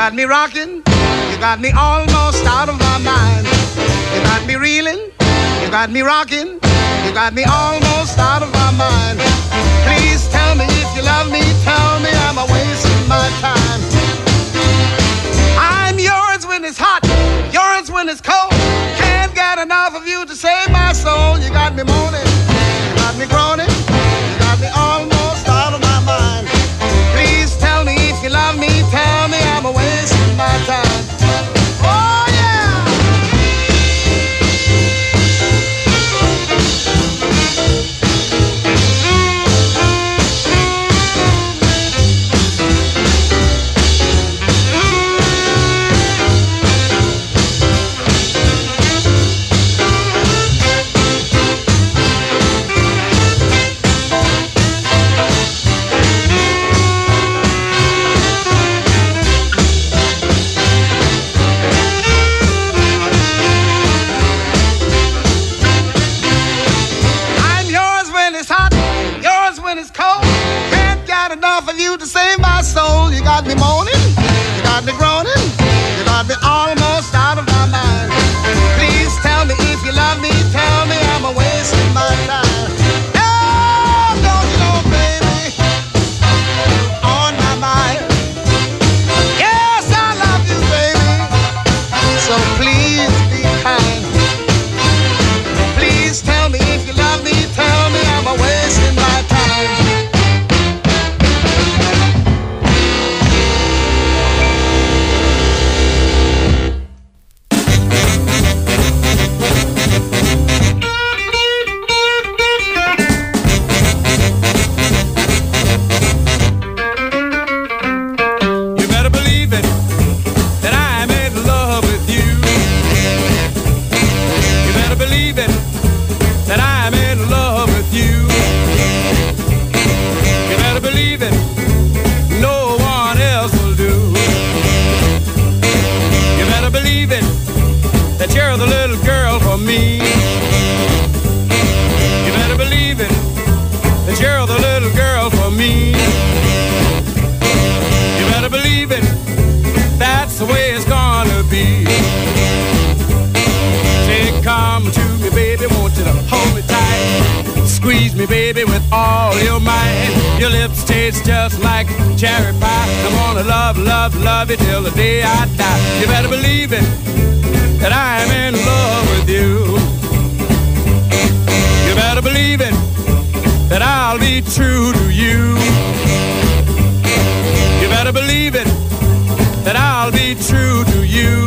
got me rocking, you got me almost out of my mind. You got me reeling, you got me rocking, you got me almost out of my mind. Please tell me if you love me, tell me I'm a wasting my time. I'm yours when it's hot, yours when it's cold. Can't get enough of you to save my soul. You got me moaning, you got me groaning, you got me almost out of my mind. Please tell me if you love me, tell me I'm a wasting my time. Oh yeah! To save my soul, you got me moaning, you got me groaning, you got me almost out of my mind. Please tell me if you love me, tell me I'm a wasting my time. Oh, don't you know, baby, on my mind. Yes, I love you, baby, so please be kind. Please tell me if you love me, tell me I'm a wasting my time. That you're the little girl for me. You better believe it, that you're the little girl for me. You better believe it, that's the way it's gonna be. Say, come to me, baby, want you to hold me tight. Squeeze me, baby, with all your might. Your lips taste just like cherry pie. I'm gonna love, love, love you till the day I die. You better believe it, that I'm in love with you. You better believe it, that I'll be true to you. You better believe it, that I'll be true to you.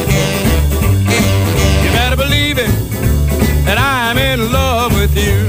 You better believe it, that I'm in love with you.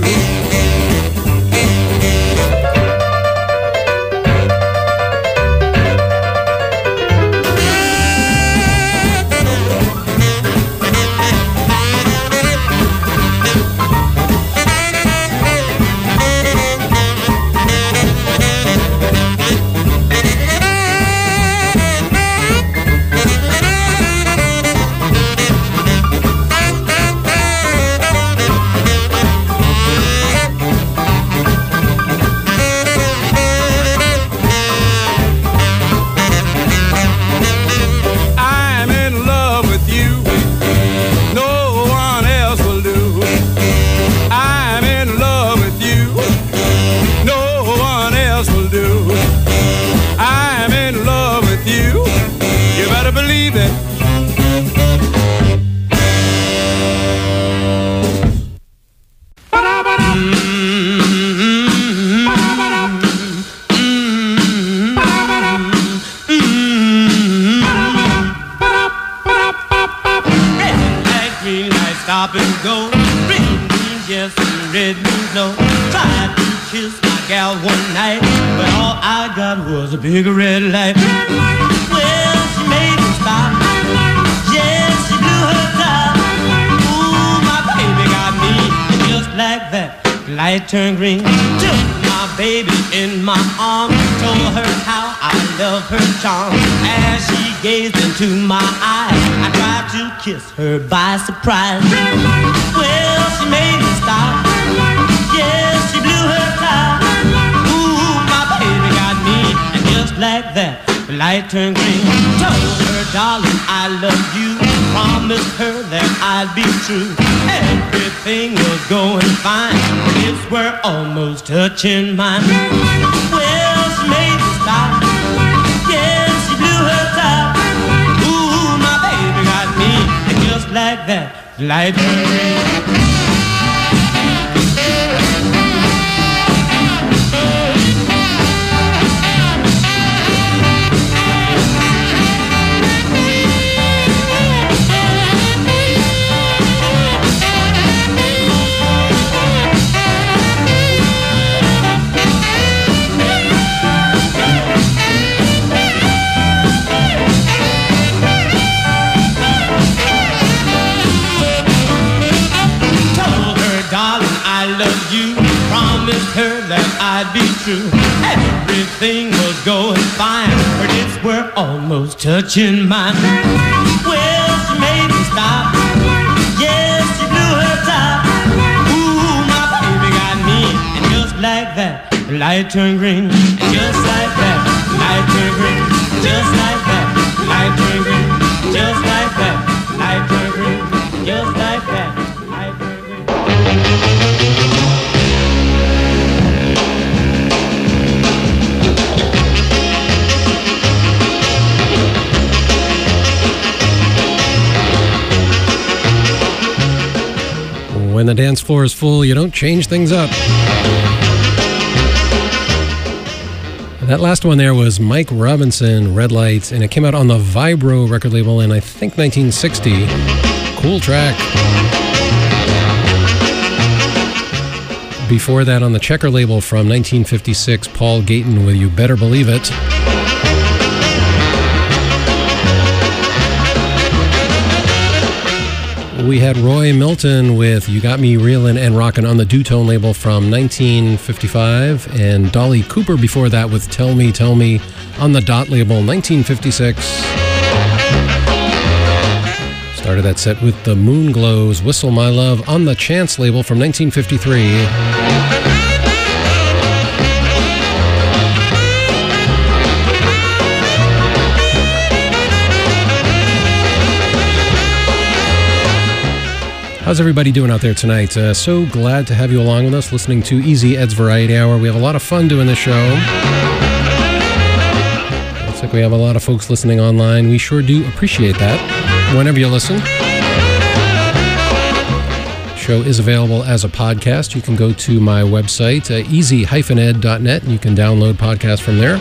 Stop and go, green means yes and red means no. Tried to kiss my gal one night, but all I got was a big red light. Well, she made me stop. Yes, she blew her top. Ooh, my baby got me, and just like that, the light turned green. Took my baby in my arms, told her how I love her charm. As she gazed into my eyes, I tried to kiss her by surprise. Well, she made me stop. Yes, she blew her top. Ooh, my baby got me, and just like that, the light turned green. Told her, darling, I love you. Promised her that I'd be true. Everything was going fine. Lips were almost touching mine. Well, she made me stop. Yes, she blew her top. Ooh, my baby got me. And just like that, the light turned green. Her that I'd be true. Everything was going fine. Her lips were almost touching mine. Well, she made me stop. Yes, she blew her top. Ooh, my baby got me. And just like that, the light turned green. And just like that, the light turned green. Just like that, the light turned green. Just like that, the light turned green. Just like that, the light turned green. When the dance floor is full, you don't change things up. That last one there was Mike Robinson, Red Light, and it came out on the Vibro record label in, I think, 1960. Cool track. Before that, on the Checker label from 1956, Paul Gayton with You Better Believe It. We had Roy Milton with You Got Me Reelin' and Rockin' on the Dutone label from 1955, and Dolly Cooper before that with Tell Me, Tell Me on the Dot label, 1956. Started that set with the Moonglows, Whistle My Love on the Chance label from 1953. How's everybody doing out there tonight? So glad to have you along with us, listening to Easy Ed's Variety Hour. We have a lot of fun doing this show. Looks like we have a lot of folks listening online. We sure do appreciate that whenever you listen. The show is available as a podcast. You can go to my website, easy-ed.net, and you can download podcasts from there.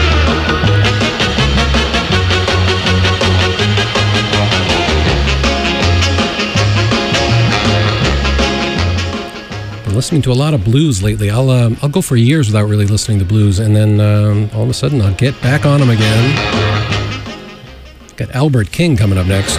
Listening to a lot of blues lately. I'll go for years without really listening to blues, and then all of a sudden I'll get back on them again. Got Albert King coming up next.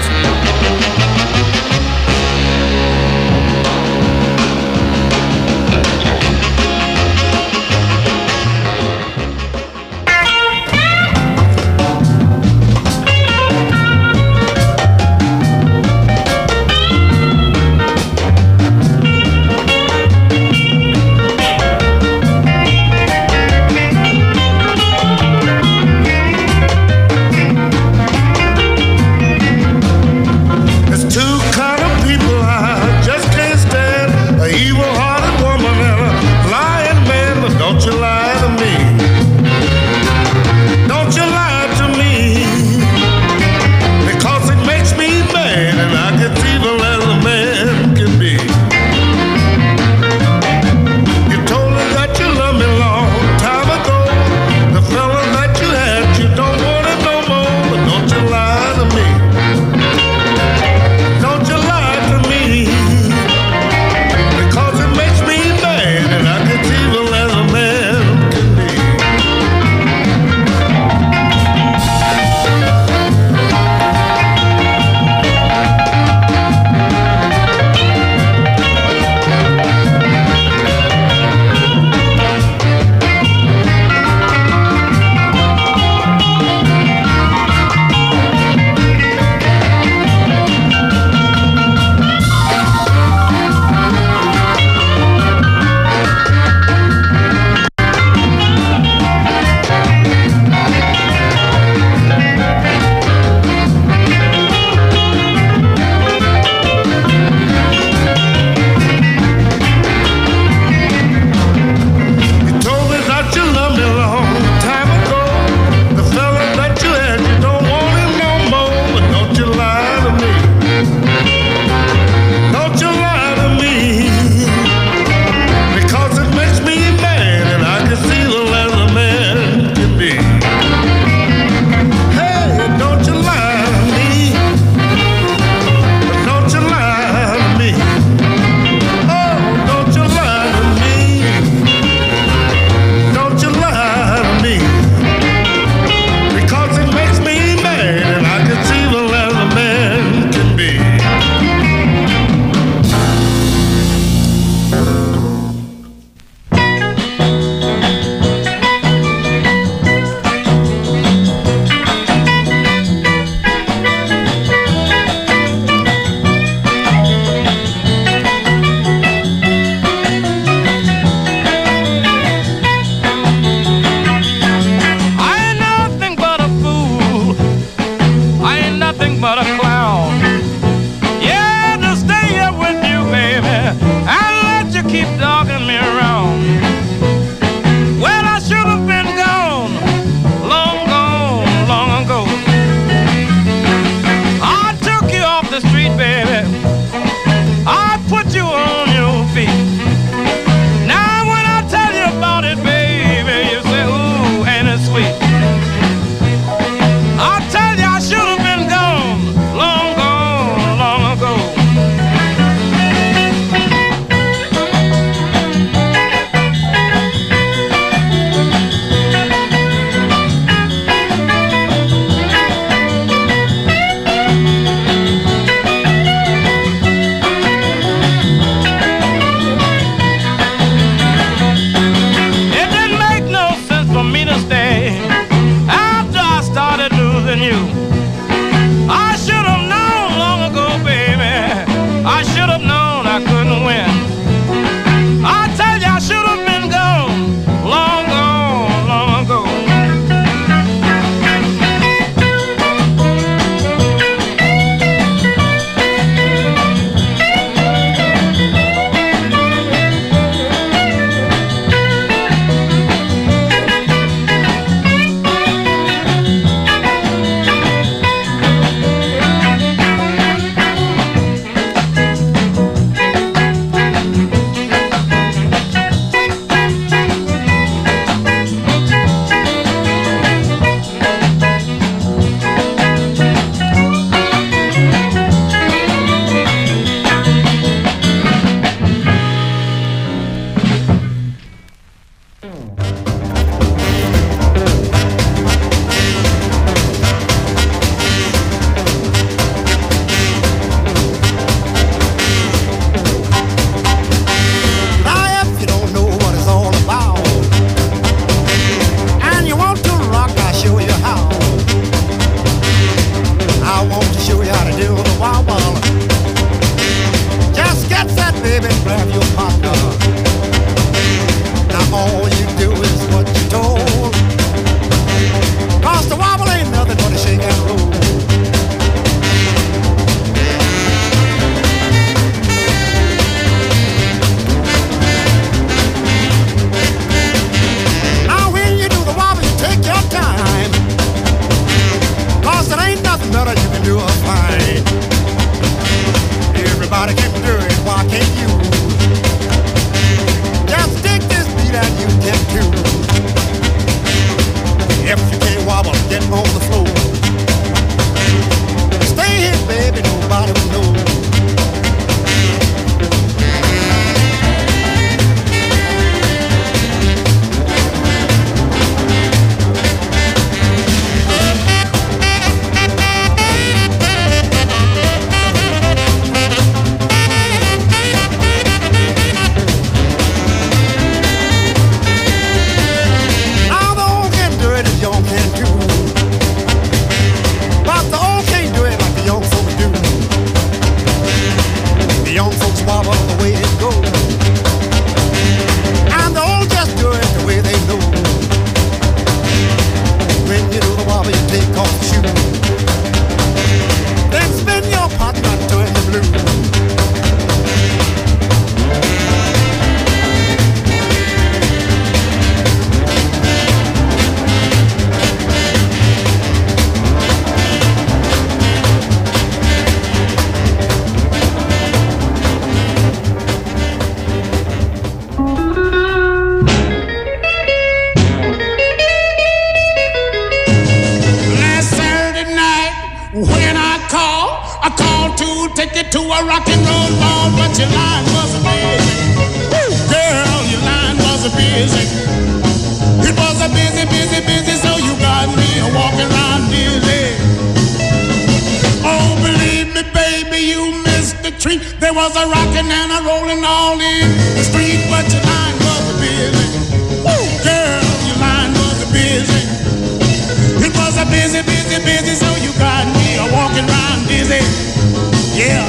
take you to a rock and roll ball, but your line was busy. Girl, your line was busy. It was a busy, busy, busy, so you got me walking around busy. Oh, believe me, baby, you missed the treat. There was a rocking and a rolling all in the street, but your line was busy. Girl, your line was busy. It was a busy, busy, busy, so you got me walking around busy. Yeah.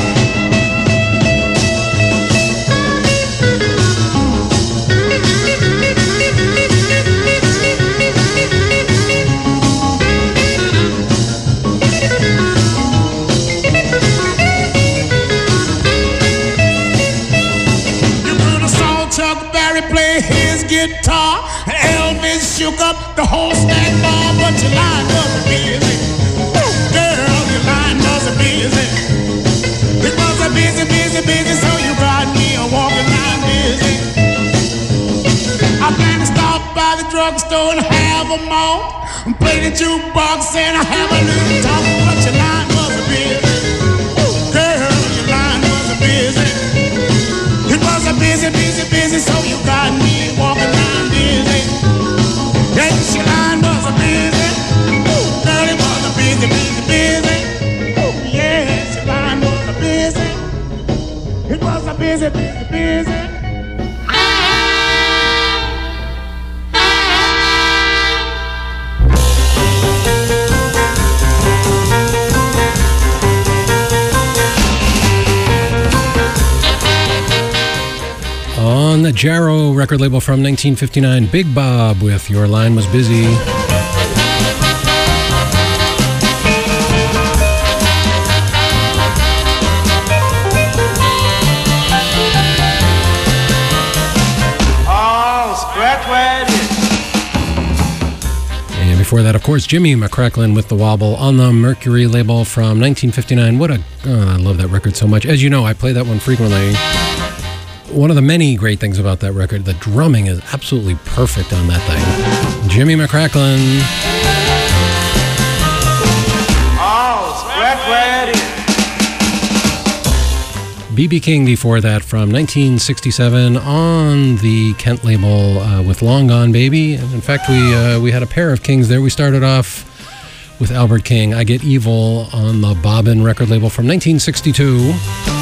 Play his guitar, and Elvis shook up the whole snack bar, but your line was busy. Girl, your line was busy. It was a busy, busy, busy, so you got me walking around busy. I plan to stop by the drugstore and have a malt, and play the jukebox and I have a little talk, but your line was busy. Girl, your line was busy. It was a busy, busy, busy, so you got me walking around busy. Yes, your line was a busy. Girl, it was a busy, busy, busy. Yes, your line was a busy. It was a busy, busy, busy. On the Jarrow record label from 1959, Big Bob with Your Line Was Busy. Oh, scratch where it is. And before that, of course, Jimmy McCracklin with The Wobble on the Mercury label from 1959. I love that record so much. As you know, I play that one frequently. One of the many great things about that record, the drumming is absolutely perfect on that thing. Jimmy McCracklin. Oh, scratch where it is. B.B. King before that from 1967 on the Kent label with Long Gone Baby. And in fact, we had a pair of Kings there. We started off with Albert King, I Get Evil on the Bobbin record label from 1962.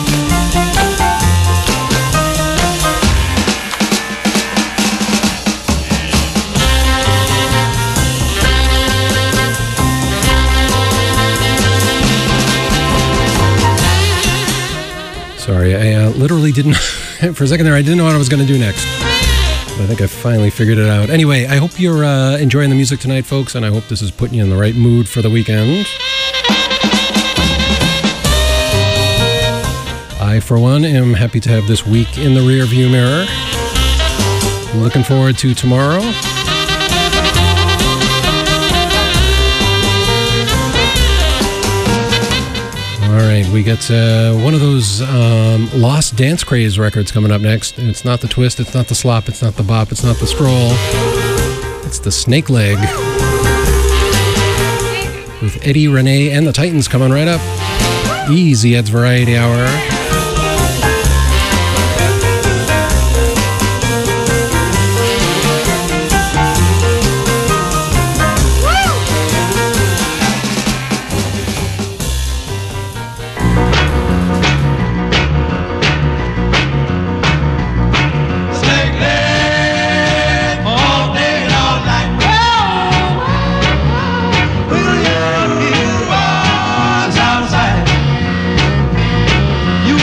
Sorry, I literally didn't, for a second there, I didn't know what I was going to do next. But I think I finally figured it out. Anyway, I hope you're enjoying the music tonight, folks, and I hope this is putting you in the right mood for the weekend. I, for one, am happy to have this week in the rearview mirror. I'm looking forward to tomorrow. All right, we got one of those Lost Dance Craze records coming up next. And it's not the twist, it's not the slop, it's not the bop, it's not the stroll. It's the Snake Leg. With Eddie, Renee, and the Titans coming right up. Easy Ed's Variety Hour. You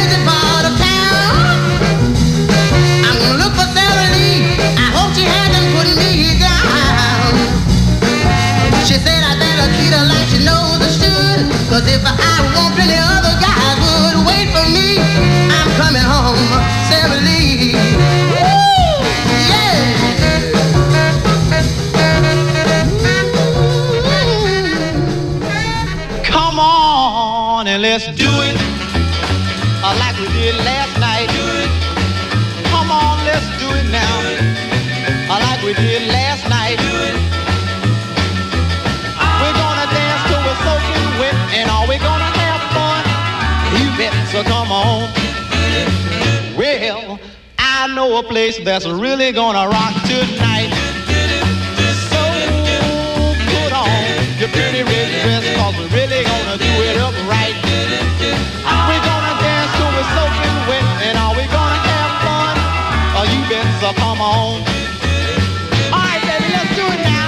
busy part of town. I'm gonna look for Sarah Lee. I hope she hasn't put me down. She said I better treat her like she knows I should. 'Cause if I want plenty other guys would wait for me. I'm coming home, Sarah Lee. Woo! Yeah! Come on and let's do it like we did last night. Come on, let's do it now like we did last night. We're gonna dance till we're soaking wet, and are we gonna have fun? You bet, so come on. Well, I know a place that's really gonna rock tonight. So put on your pretty red dress, 'cause we're really gonna do it up right. We're gonna dance till we're soaking wet, and are we gonna have fun? Oh, you bet, so come on. All right, baby, let's do it now.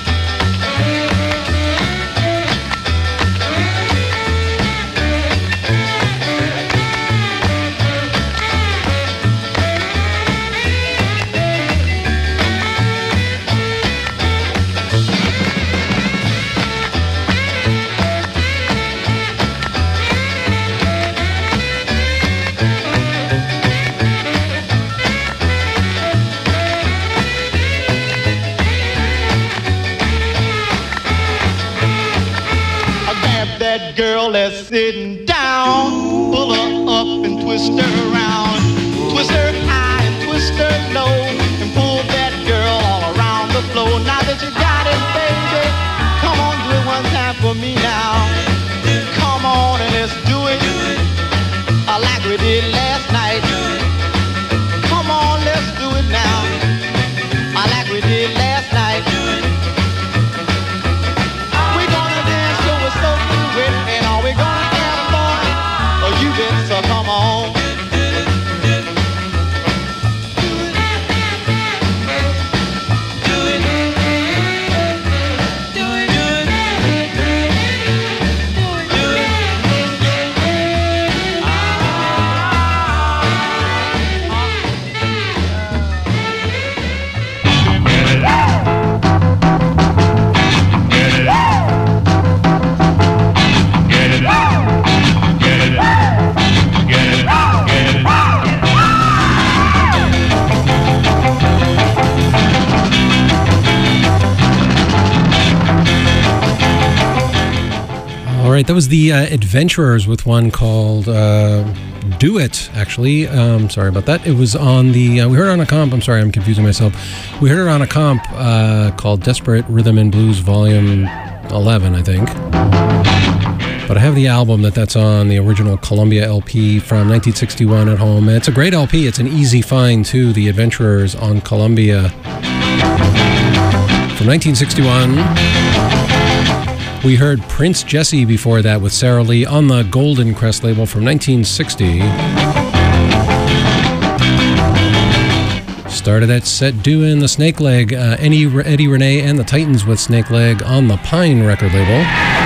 That girl that's sitting down, pull her up and twist her around. Twist her high and twist her low, and pull that girl all around the floor. Now that you got it, baby, come on, do it one time for me now. Come on and let's do it like we did last night. Come on, let's do it now like we did last night. We're gonna dance till we're soaking wet, and are we gonna have fun? Oh, you bet, so come on. All right, that was the Adventurers with one called Do It, actually. Sorry about that. It was on the, we heard it on a comp. I'm sorry, I'm confusing myself. We heard it on a comp called Desperate Rhythm and Blues Volume 11, I think. But I have the album that's on, the original Columbia LP from 1961 at home. And it's a great LP. It's an easy find, too, The Adventurers on Columbia. From 1961. We heard Prince Jesse before that with Sarah Lee on the Golden Crest label from 1960. Started that set doing the Snake Leg, Eddie Renee and the Titans with Snake Leg on the Pine record label.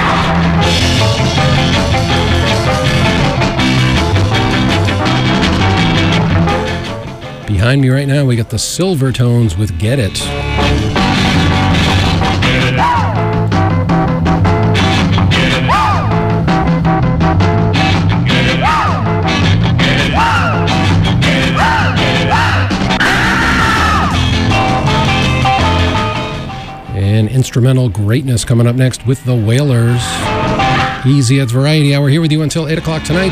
Behind me right now, we got the Silvertones with Get It. And instrumental greatness coming up next with the Wailers. Easy at Variety Hour here with you until 8 o'clock tonight.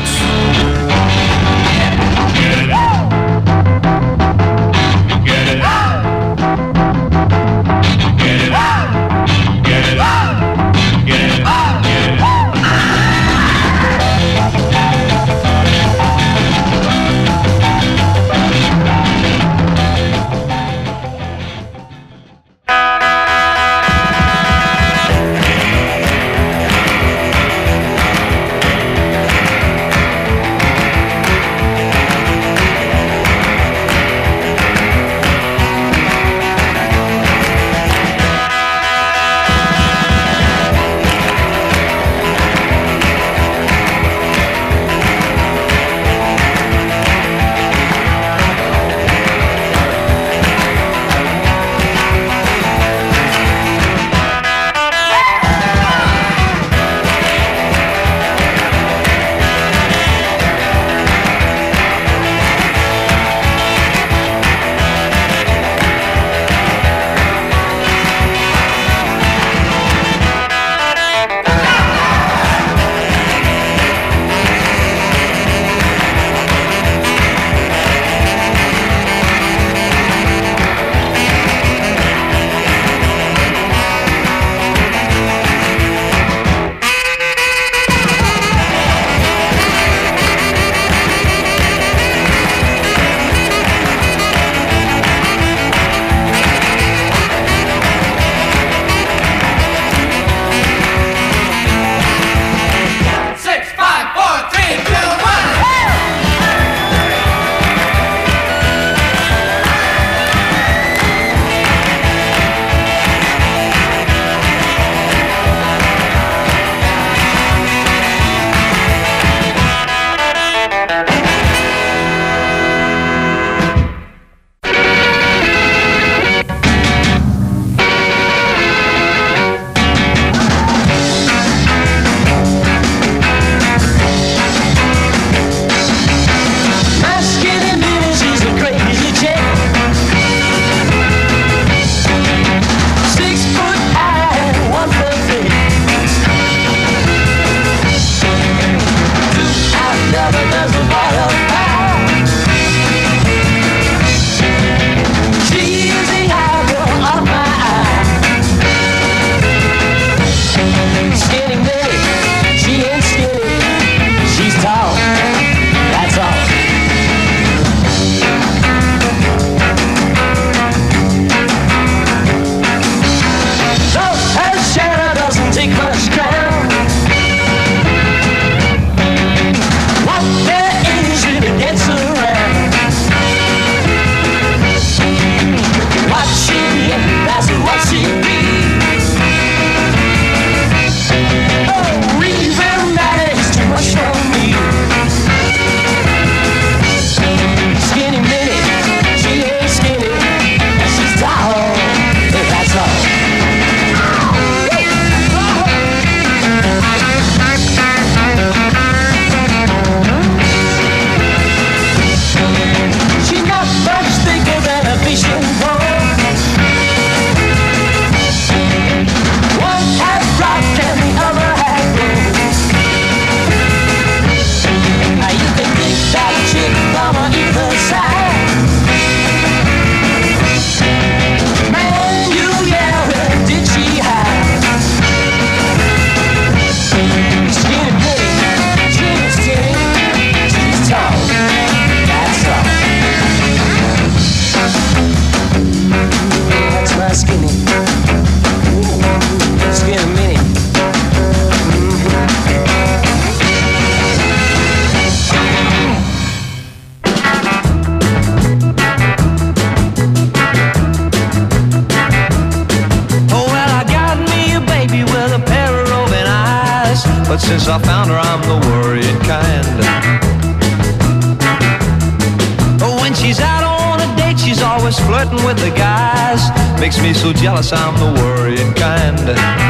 but since I found her, I'm the worrying kind. When she's out on a date, she's always flirting with the guys. Makes me so jealous, I'm the worrying kind.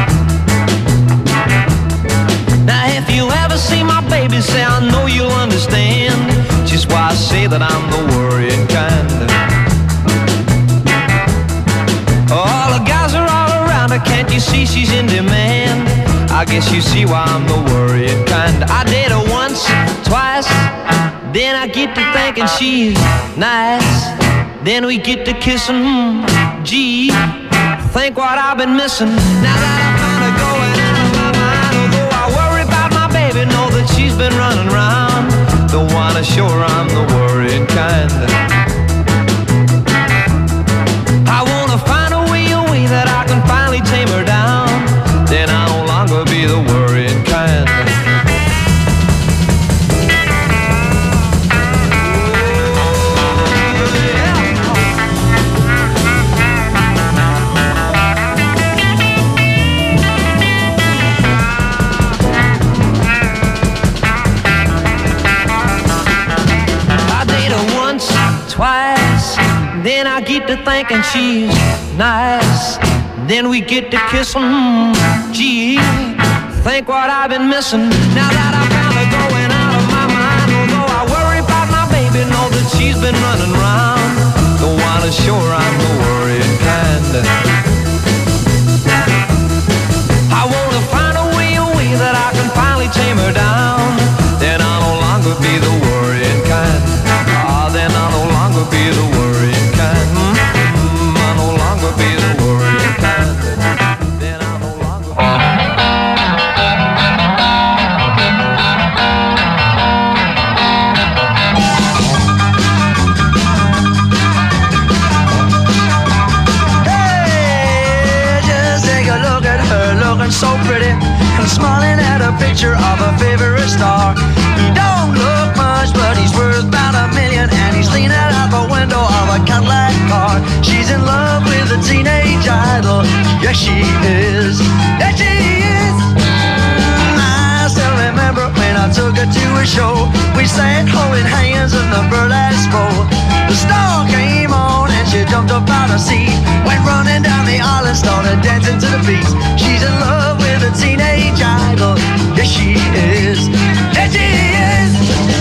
Now if you ever see my baby, say I know you'll understand just why I say that I'm the worrying kind. All the guys are all around her, can't you see she's in demand? I guess you see why I'm the worrying kind. I date her once, twice, then I get to thinking she's nice. Then we get to kissing, gee, think what I've been missing. Now that I found her going out of my mind, although I worry about my baby, know that she's been running around. Don't wanna show her I'm the worrying kind. I wanna find a way that I can finally tame her down. Then I'll no longer be the worrying kind. Twice, then I get to thinking she's nice. Then we get to kissing, gee, think what I've been missing. Now that I found her going out of my mind, although I worry about my baby, know that she's been running around. Don't wanna show her I'm the worrying kind. I wanna find a way that I can finally tame her down. Then I'll no longer be the worrying kind. Then I'll no longer be the worrying kind. I'll no longer be the worrying kind. Then I'll no longer be Hey, just take a look at her, looking so pretty and smiling at a picture of a favorite star. He don't look much, but he's worth about $1 million, and he's leaning out the window of a Cadillac car. She's in love with a teenage idol. Yes, she is. Yes, she is. I still remember when I took her to a show. We sat holding hands in the burlesque bowl. The star came on and she jumped up out her seat, went running down the aisle and started dancing to the beat. She's in love with a teenage idol. Yes, she is. Yes, she is.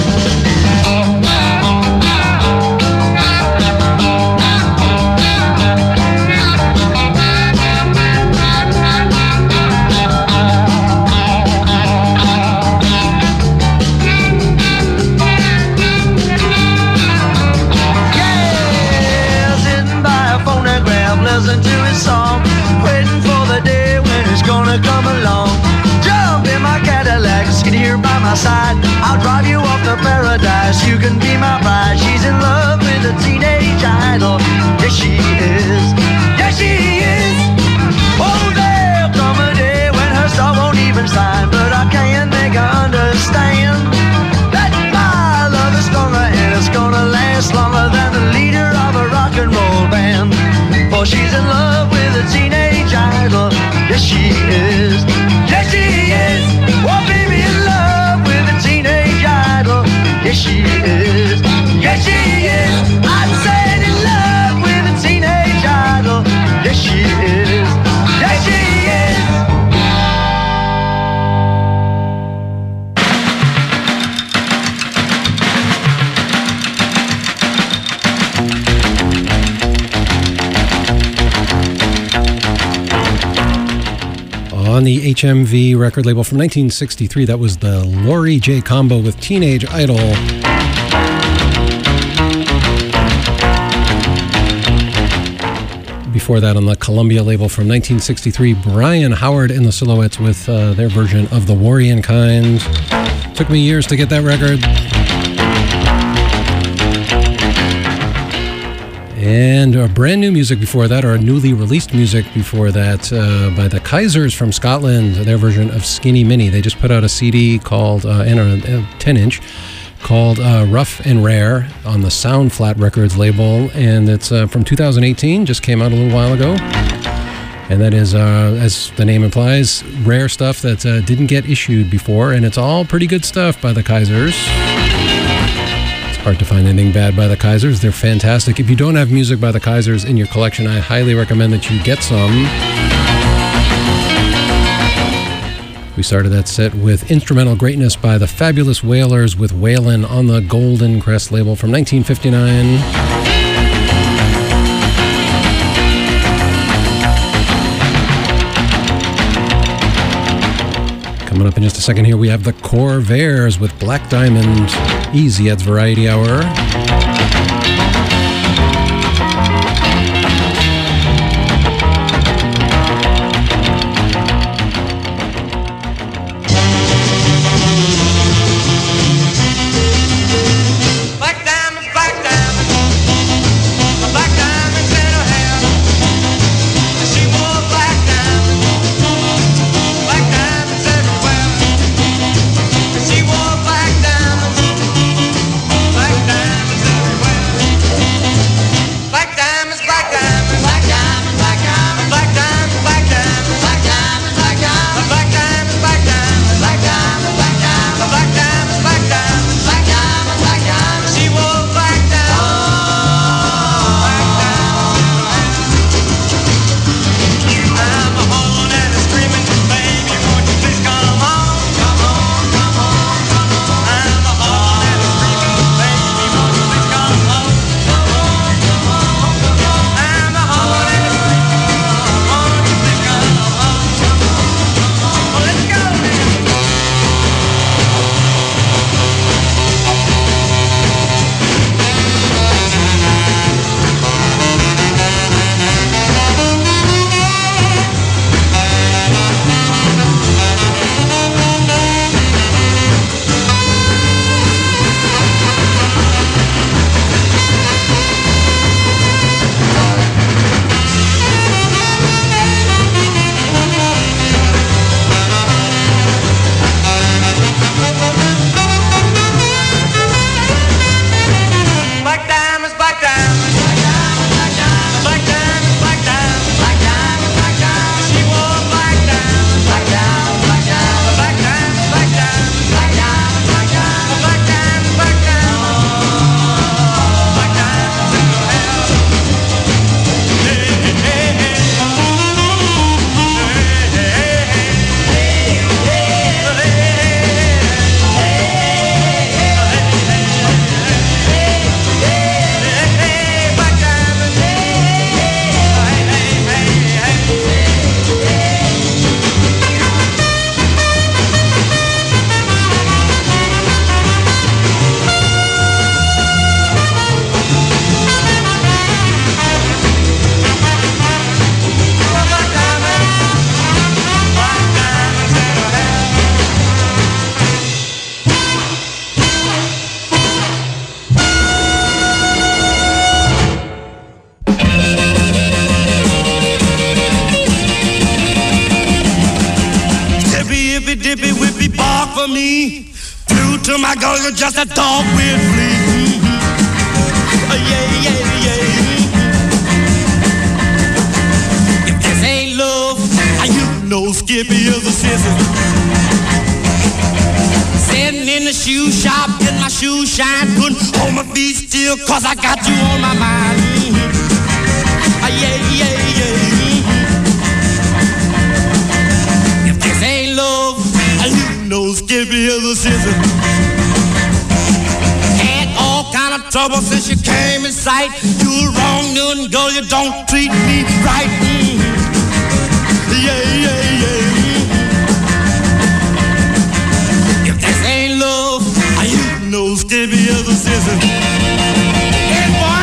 Listen to his song, waiting for the day when it's gonna come along. Jump in my Cadillac, skid here by my side. I'll drive you off to paradise, you can be my bride. She's in love with a teenage idol. Yes, she is. Yes, she is. Oh, there'll come a day when her star won't even shine, but I can't make her understand that my love is stronger and it's gonna last longer than the leader of a rock and roll band. For she's in love with a teenage idol. Yes, she is. Yes, she is. Oh, baby, in love with a teenage idol. Yes, she is. Yes, she is. I said in love with a teenage idol. Yes, she is. Yes, she is. On the HMV record label from 1963, that was the Lori J. combo with Teenage Idol. Before that, on the Columbia label from 1963, Brian Howard and the Silhouettes with their version of The Worrying Kind. Took me years to get that record. And brand new music before that, or newly released music before that, by the Kaisers from Scotland, their version of Skinny Minnie. They just put out a CD called, and a 10-inch, called Rough and Rare on the Sound Flat Records label, and it's from 2018, just came out a little while ago. And that is, as the name implies, rare stuff that didn't get issued before, and it's all pretty good stuff by the Kaisers. It's hard to find anything bad by the Kaisers. They're fantastic. If you don't have music by the Kaisers in your collection, I highly recommend that you get some. We started that set with Instrumental Greatness by the Fabulous Wailers with Wailin' on the Golden Crest label from 1959. Coming up in just a second here, we have the Corvairs with Black Diamond, easy at Variety Hour. My girl, you're just a dog with fleas. Yeah, yeah, yeah. If this ain't love, you know Skippy is a sissy. Sitting in the shoe shop, getting my shoes shine, putting on my feet still, 'cause I got you on my mind. Yeah, yeah, yeah. If this ain't love, you know Skippy is a sissy. Trouble since you came in sight. You're wrong, noon girl, you don't treat me right. Yeah, yeah, yeah. If this ain't love, you know Skippy is a sissy. Hey, boy.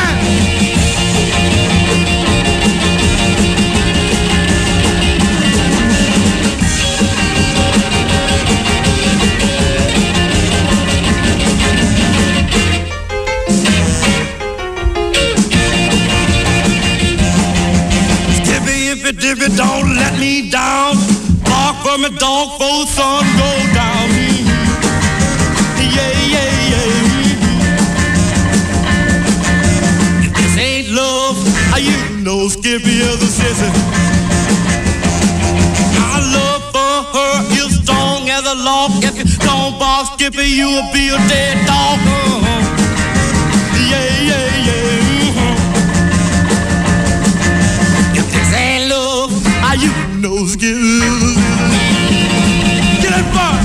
If you don't let me down, bark for me, dog, for the sun go down. Yeah, yeah, yeah. If this ain't love, you know Skippy is a sissy. the law. If you don't bark, Skippy, you'll be a dead dog. Yeah, yeah, yeah. If this ain't love, how you know, Skippy? Get that bar.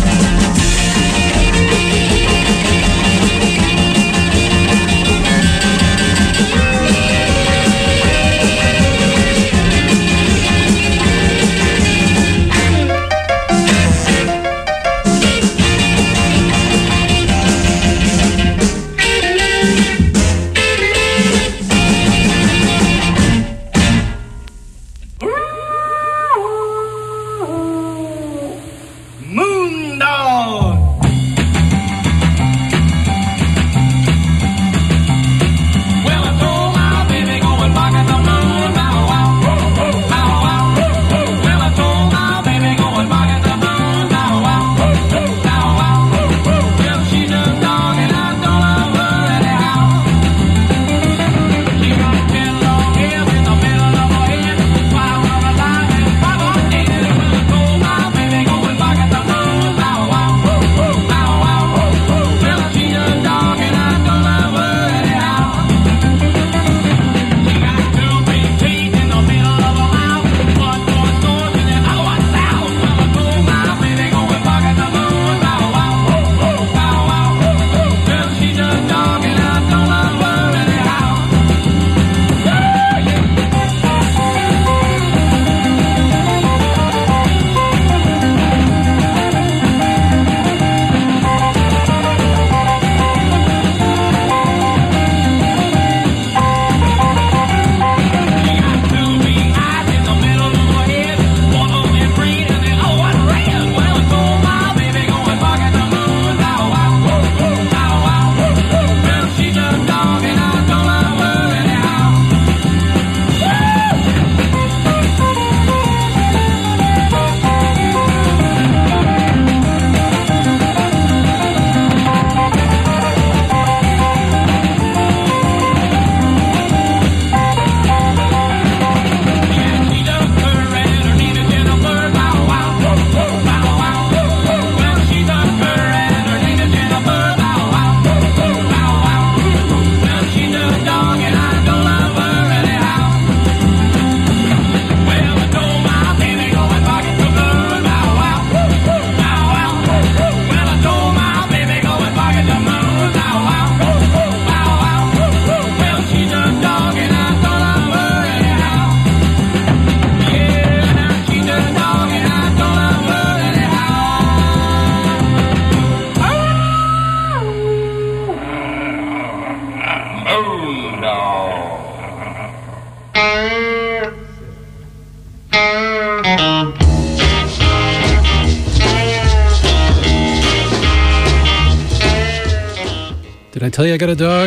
Did I tell you I got a dog?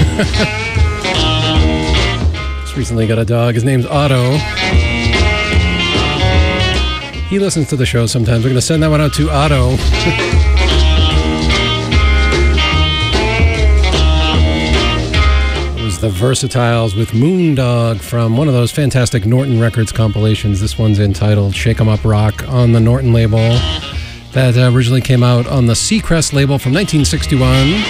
Just recently got a dog. His name's Otto. He listens to the show sometimes. We're going to send that one out to Otto. It was the Versatiles with Moondog from one of those fantastic Norton Records compilations. This one's entitled Shake 'Em Up Rock on the Norton label. That originally came out on the Seacrest label from 1961.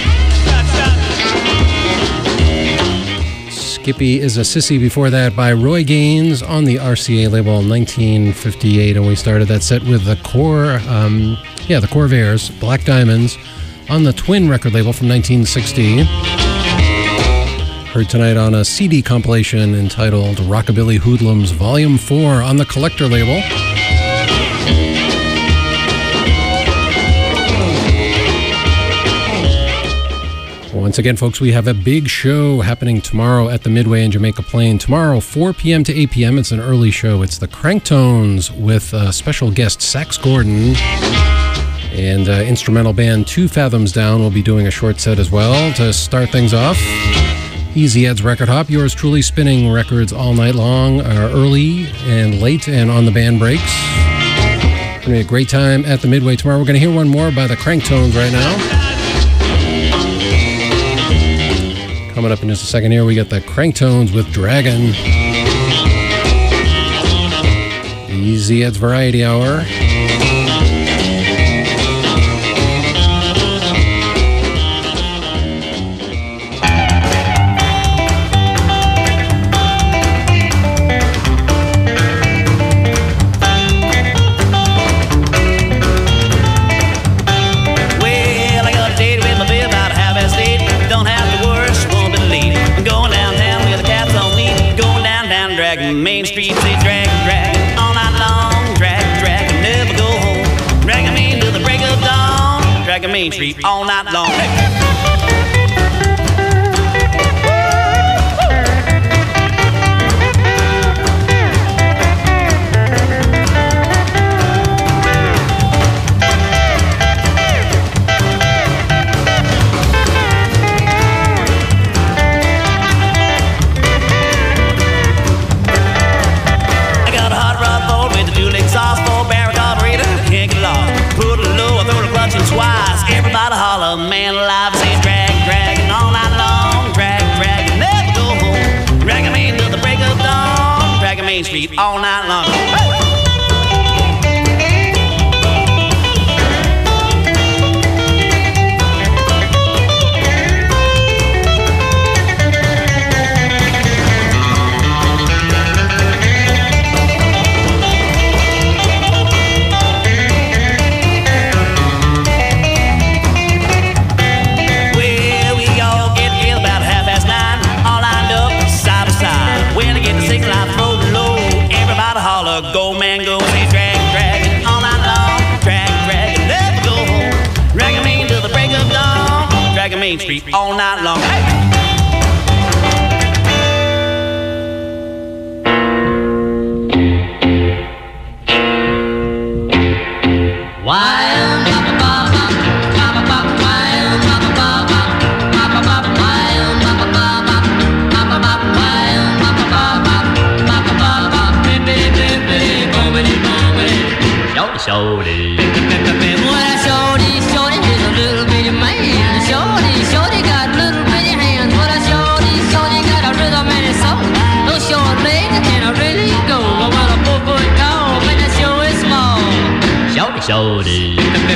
Skippy is a Sissy before that by Roy Gaines on the RCA label in 1958, and we started that set with the the Corvairs, Black Diamonds, on the Twin record label from 1960. Heard tonight on a CD compilation entitled Rockabilly Hoodlums Volume 4 on the Collector label. Once again, folks, we have a big show happening tomorrow at the Midway in Jamaica Plain. Tomorrow, 4 p.m. to 8 p.m. It's an early show. It's the Cranktones with special guest Sax Gordon. And instrumental band Two Fathoms Down will be doing a short set as well to start things off. Easy Ed's Record Hop, yours truly spinning records all night long, early and late and on the band breaks. It's going to be a great time at the Midway tomorrow. We're going to hear one more by the Cranktones right now. Coming up in just a second here, we got the Cranktones with Dragon. Easy Ed's Variety Hour. dragging Main Street all night long. Everybody holler, man alive, say drag, dragging all night long. Drag, dragging, never go home. Dragging me till the break of dawn. Dragging Main Street all night long. Hey! Go man, go, say drag, dragging all night long. Drag, dragging, never go home. Dragging me till the break of dawn. Dragging Main Street all night long. Hey! Shorty. Well, shorty, shorty is a little bitty man. Shorty, shorty got little bitty hands. Well, shorty, shorty got a rhythm in his soul. No short legs and a really go. Well, a 4 foot tall, but that show is small. Shorty, shorty.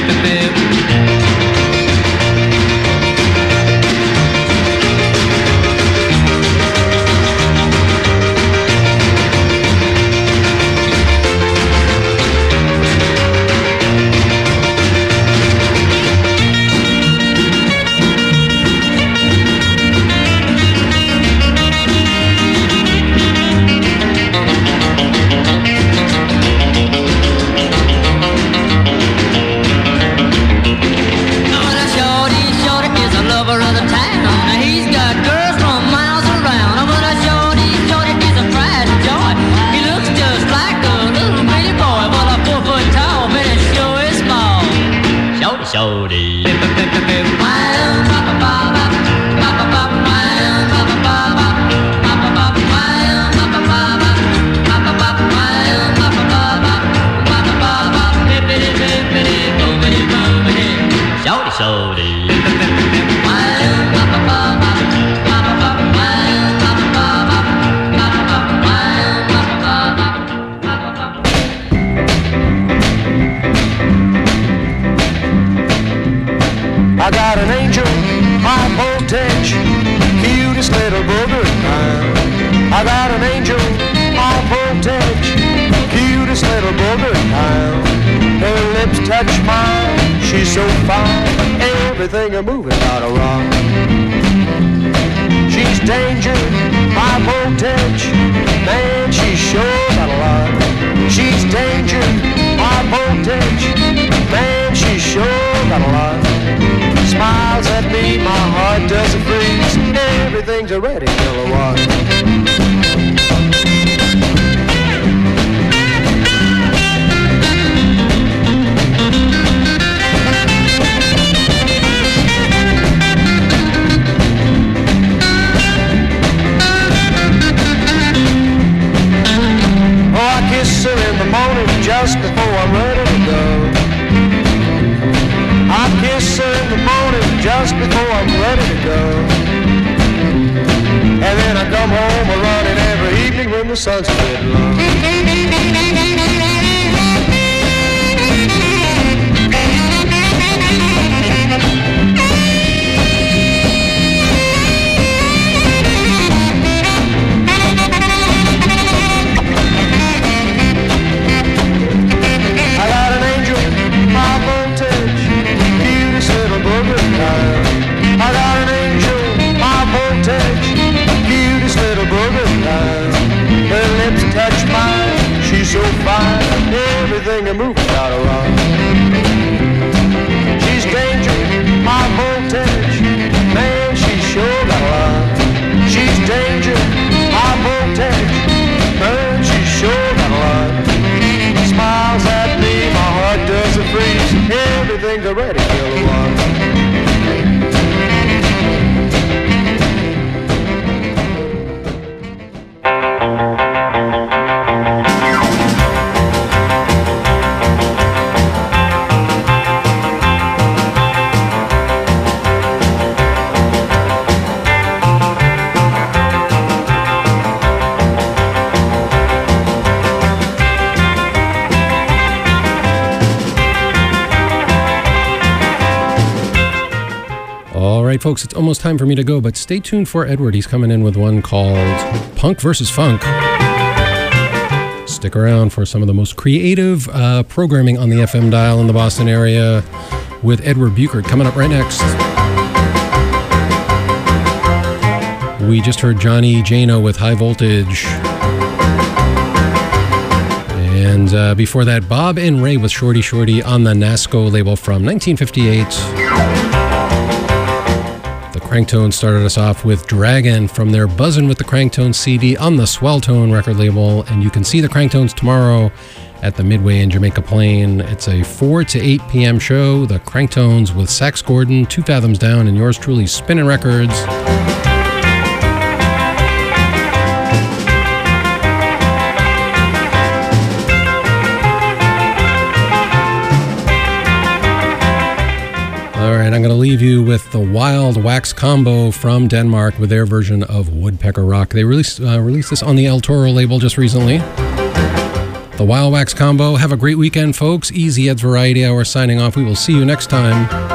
I got an angel, high voltage, cutest little booger in town. I got an angel, high voltage, cutest little booger in town. Her lips touch mine, she's so fine, everything a moving got a rock. She's danger, high voltage, man, she's sure got a lot. She's danger, high voltage, man, she's sure got a lot. Smiles at me, my heart doesn't freeze, everything's a ready kilowatt. Oh, I kiss her in the morning just before I'm ready to go. I kiss her in the morning just before I'm ready to go. And then I come home a running every evening when the sun's getting low. I got an angel, high voltage, cutest little booger in town. I got an angel, high voltage, cutest little booger in town. Her lips touch mine, she's so fine, everything a moving got a rock. She's dangerous, right, folks, it's almost time for me to go, but stay tuned for Edward. He's coming in with one called Punk vs. Funk. Stick around for some of the most creative programming on the FM dial in the Boston area with Edward Buchert coming up right next. We just heard Johnny Jano with High Voltage. And before that, Bob and Ray with Shorty Shorty on the NASCO label from 1958. The Cranktones started us off with Dragon from their Buzzin' with the Cranktones CD on the Swelltone record label. And you can see the Cranktones tomorrow at the Midway in Jamaica Plain. It's a 4 to 8 p.m. show. The Cranktones with Sax Gordon, Two Fathoms Down, and yours truly, Spinnin' Records. All right, I'm going to leave you with the Wild Wax Combo from Denmark with their version of Woodpecker Rock. They released this on the El Toro label just recently. The Wild Wax Combo. Have a great weekend, folks. Easy Ed's Variety Hour signing off. We will see you next time.